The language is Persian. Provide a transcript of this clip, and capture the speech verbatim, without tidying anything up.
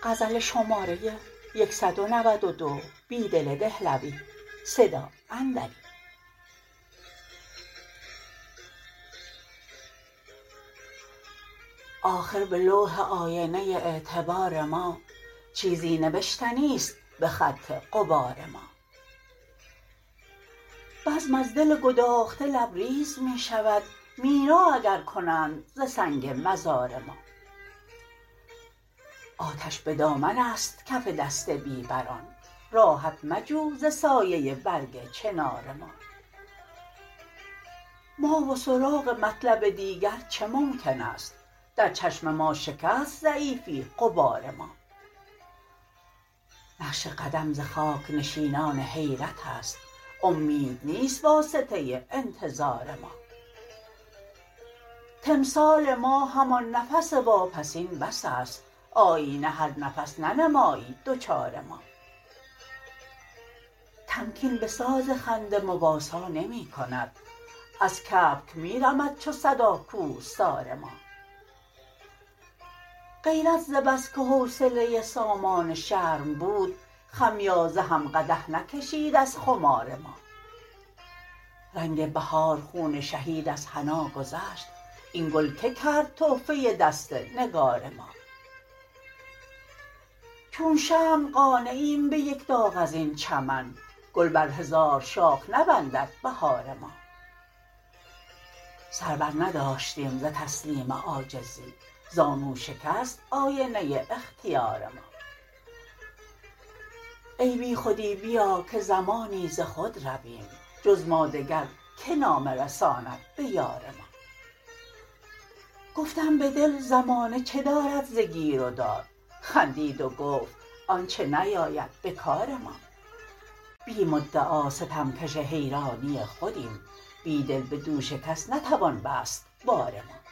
آخر به لوح آینه اعتبار ما چیزی نوشتنی است به خط غبار ما. بزم از دل گداخته لبریز می شود مینا اگر کنند ز سنگ مزار ما. آتش به دامن است کف دست بیبران، راحت مجو ز سایه برگ چنار ما. ما و سراغ مطلب دیگر چه ممکن است، در چشم ما شکست ضعیفی غبار ما. نقش قدم ز خاک نشینان حیرت است، امید نیست واسطه انتظار ما. تمثال ما همان نفس واپسین بس است، آیینه هر نفس ننمایی دچار ما. تمکین به ساز خنده مواسا نمی کند، از کبک می رمد چو صدا کوهسار ما. غیرت ز بس که حوصله سامان شرم بود، خمیازه هم قدح نکشید از خمار ما. رنگ بهار خون شهید از حنا گذشت، این گل که کرد تحفه دست نگار ما. چون شمع قانعیم به یک داغ ازین چمن، گل بر هزار شاخ نبندد بهار ما. سر برنداشتیم ز تسلیم عاجزی، زانو شکست آینه اختیار ما. ای بیخودی بیا که زمانی ز خود رویم، جز ما دگر که نامه رساند به یار ما. گفتم به دل زمانه چه دارد ز گیر و دار، خندید و گفت آنچه نیاید به کار ما. بی مدعا ستمکش حیرانی خودیم، بیدل به دوش کس نتوان بست بار ما.